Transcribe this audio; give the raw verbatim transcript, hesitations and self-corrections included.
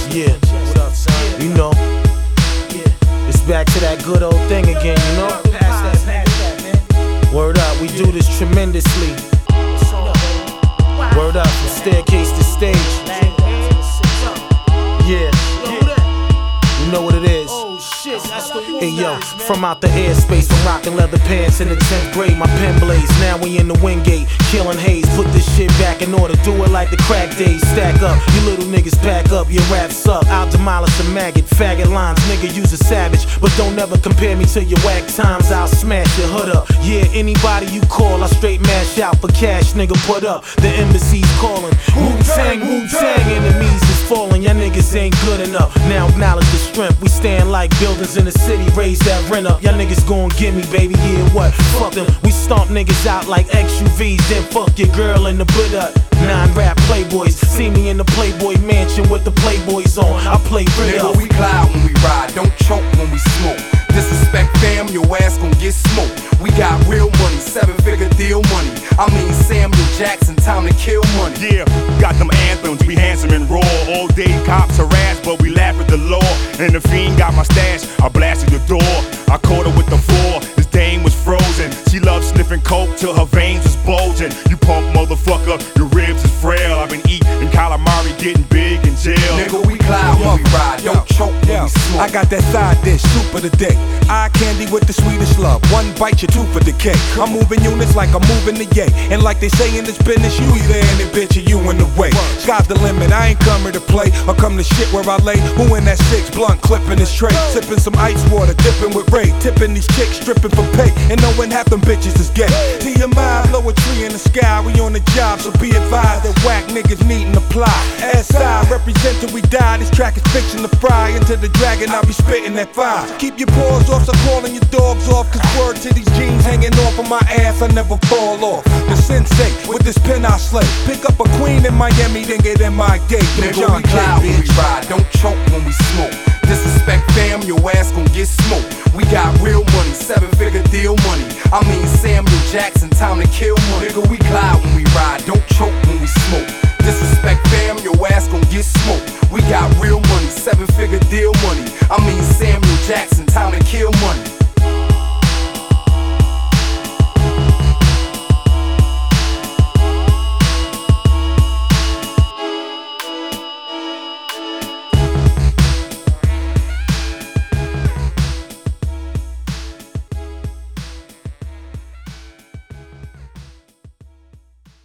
Yeah, what up, son? You know, it's back to that good old thing again, you know? Pass that, pass that, man. Word up, we do this tremendously. Word up, from staircase to stage. Yeah, you know what it is. Hey yo, from out the airspace, from rocking leather pants in the tenth grade, my pen blades. Now we in the Wingate, killing haze. Put this shit back in order, do it like the crack days. Stack up, you little niggas pack up, your raps up. I'll demolish a maggot, faggot lines. Nigga, use a savage, but don't ever compare me to your whack times. I'll smash your hood up. Yeah, anybody you call, I straight mash out for cash. Nigga, put up, the embassy's calling. Wu-Tang, Wu-Tang, enemies is falling. Y'all niggas ain't good enough. Now acknowledge the strength. We stand like buildings in the city, raise that rent up. Y'all niggas gon' get me, baby, yeah, what? Fuck them. We stomp niggas out like X U Vs, then fuck your girl in the Buddha. Nine rap playboys, see me in the Playboy mansion with the Playboys on. I play rid up. Nigga, we glide when we ride, don't choke when we smoke. Disrespect fam, your ass gon' get smoked. We got real money, seven figure deal money. I mean Samuel Jackson, time to kill money. Yeah, got them anthems, we handsome and raw. All day cops harass, but we laugh at the law. And the fiend got my stash, I blasted the door. I caught her with the four, this dame was frozen. She loved sniffing coke till her veins was bulging. You punk motherfucker, your ribs is frail. I've been eating calamari, getting big in jail. Nigga, we glide when we ride, don't choke when we smoke. I got that side dish, soup of the day. Eye candy with the sweetest love. One bite, your tooth for decay. I'm moving units like I'm moving the yay. And like they say in this business, you either in it, bitch, or you in the way. Sky's the limit, I ain't coming to play or come to shit where I lay. Who in that six blunt, clipping his tray, sipping some ice water, dipping with Ray, tipping these chicks, stripping for pay, and knowing half them bitches is gay. To your mind, blow a tree in the sky, we on the job, so be advised that whack niggas need and apply. S I represent till we die. This track is fiction to fry into the dragon. I'll be spitting that fire. Keep your paws off, so calling your dogs off. Cause word to these jeans hanging off of my ass, I never fall off. The sensei, with this pen I slay. Pick up a queen in Miami, then get in my gate. Nigga, we glide when we ride, don't choke when we smoke. Disrespect fam, your ass gon' get smoked. We got real money, seven figure deal money. I mean Samuel Jackson, time to kill money. Nigga, we glide when we ride, don't choke when we smoke. Disrespect fam, your ass gon' get smoked. We got real money, seven figure deal money. I mean Samuel Jackson, time to kill money.